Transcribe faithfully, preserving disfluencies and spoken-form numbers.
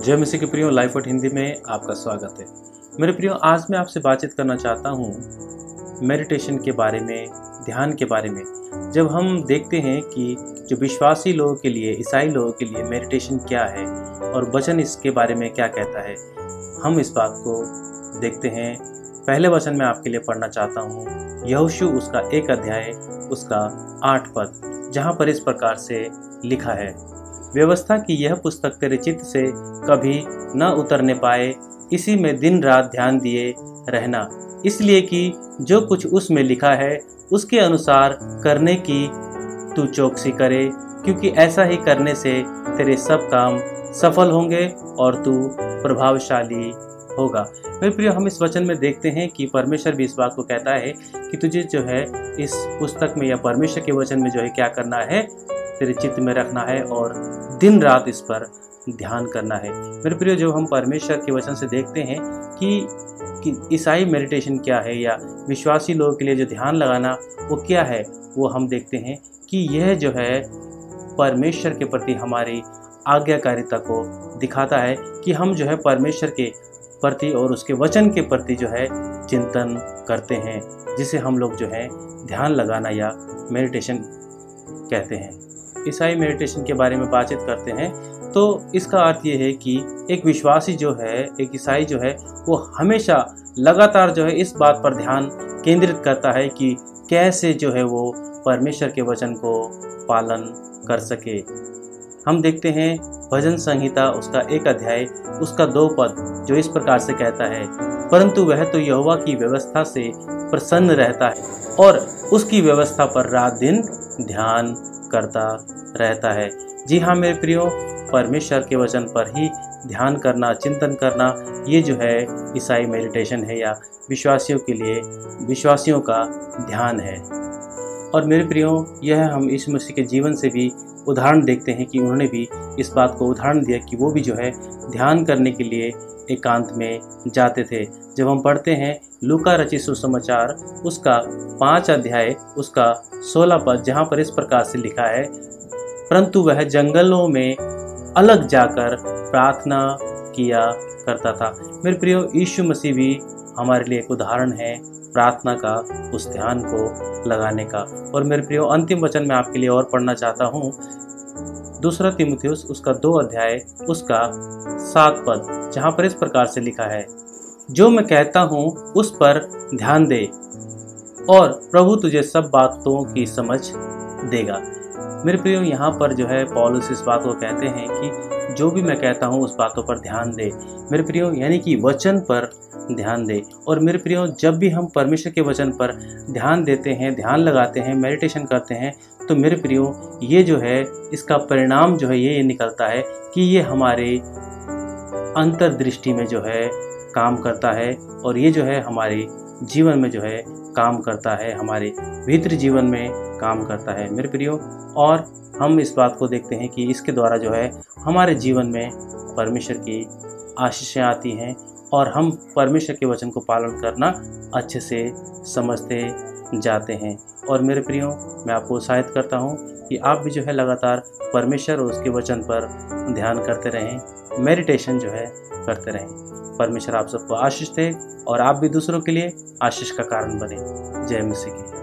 जय मसीह के प्रियो, लाइफ वर्ड हिंदी में आपका स्वागत है। मेरे प्रियो, आज मैं आपसे बातचीत करना चाहता हूँ मेडिटेशन के बारे में, ध्यान के बारे में। जब हम देखते हैं कि जो विश्वासी लोगों के लिए, ईसाई लोगों के लिए मेडिटेशन क्या है और वचन इसके बारे में क्या कहता है, हम इस बात को देखते हैं। पहले वचन मैं आपके लिए पढ़ना चाहता हूँ, यहोशू उसका एक अध्याय उसका आठ पद, जहाँ पर इस प्रकार से लिखा है, व्यवस्था की यह पुस्तक तेरे चित्त से कभी न उतरने पाए, इसी में दिन रात ध्यान दिए रहना, इसलिए कि जो कुछ उसमें लिखा है उसके अनुसार करने की तू चौकसी करे, क्योंकि ऐसा ही करने से तेरे सब काम सफल होंगे और तू प्रभावशाली होगा। मेरे प्रिय, हम इस वचन में देखते हैं कि परमेश्वर भी इस बात को कहता है कि तुझे जो है इस पुस्तक में या परमेश्वर के वचन में जो है क्या करना है, तेरे चित्त में रखना है और दिन रात इस पर ध्यान करना है। मेरे प्रिय, जो हम परमेश्वर के वचन से देखते हैं कि, कि ईसाई मेडिटेशन क्या है या विश्वासी लोगों के लिए जो ध्यान लगाना वो क्या है, वो हम देखते हैं कि यह जो है परमेश्वर के प्रति हमारी आज्ञाकारिता को दिखाता है कि हम जो है परमेश्वर के प्रति और उसके वचन के प्रति जो है चिंतन करते हैं, जिसे हम लोग जो है ध्यान लगाना या मेडिटेशन कहते हैं। ईसाई मेडिटेशन के बारे में बातचीत करते हैं तो इसका अर्थ ये है कि एक विश्वासी जो है, एक ईसाई जो है, वो हमेशा लगातार जो है इस बात पर ध्यान केंद्रित करता है कि कैसे जो है वो परमेश्वर के वचन को पालन कर सके। हम देखते हैं भजन संहिता उसका एक अध्याय उसका दो पद, जो इस प्रकार से कहता है, परंतु वह तो यहोवा की व्यवस्था से प्रसन्न रहता है और उसकी व्यवस्था पर रात दिन ध्यान करता रहता है। जी हाँ मेरे प्रियो, परमेश्वर के वचन पर ही ध्यान करना, चिंतन करना, ये जो है ईसाई मेडिटेशन है या विश्वासियों के लिए विश्वासियों का ध्यान है। और मेरे प्रियो, यह हम यीशु मसीह के जीवन से भी उदाहरण देखते हैं कि उन्होंने भी इस बात को उदाहरण दिया कि वो भी जो है ध्यान करने के लिए एकांत में जाते थे। जब हम पढ़ते हैं लूका रचित सुसमाचार उसका पाँच अध्याय उसका सोलह पद, जहाँ पर इस प्रकार से लिखा है, परंतु वह जंगलों में अलग जाकर प्रार्थना किया करता था। मेरे प्रियो, यीशु मसीह भी हमारे लिए एक उदाहरण है प्रार्थना का, उस ध्यान को लगाने का। और मेरे प्रियो, अंतिम वचन मैं आपके लिए और पढ़ना चाहता हूँ, दूसरा तीमुथियुस उसका दो अध्याय उसका सात पद, जहाँ पर इस प्रकार से लिखा है, जो मैं कहता हूँ उस पर ध्यान दे और प्रभु तुझे सब बातों की समझ देगा। मेरे प्रियो, यहाँ पर जो है पौलुस इस बात को कहते हैं कि जो भी मैं कहता हूँ उस बातों पर ध्यान दे। मेरे प्रियो, यानी कि वचन पर ध्यान दे। और मेरे प्रियो, जब भी हम परमेश्वर के वचन पर ध्यान देते हैं, ध्यान लगाते हैं, मेडिटेशन करते हैं, तो मेरे प्रियो, ये जो है इसका परिणाम जो है ये निकलता है कि ये हमारे अंतर्दृष्टि में जो है काम करता है और ये जो है हमारे जीवन में जो है काम करता है, हमारे भीतरी जीवन में काम करता है मेरे प्रियो। और हम इस बात को देखते हैं कि इसके द्वारा जो है हमारे जीवन में परमेश्वर की आशीषें आती हैं और हम परमेश्वर के वचन को पालन करना अच्छे से समझते जाते हैं। और मेरे प्रियो, मैं आपको उत्साहित करता हूँ कि आप भी जो है लगातार परमेश्वर और उसके वचन पर ध्यान करते रहें, मेडिटेशन जो है करते रहें। परमेश्वर आप सबको आशीष दे और आप भी दूसरों के लिए आशीष का कारण बने। जय मसीह की।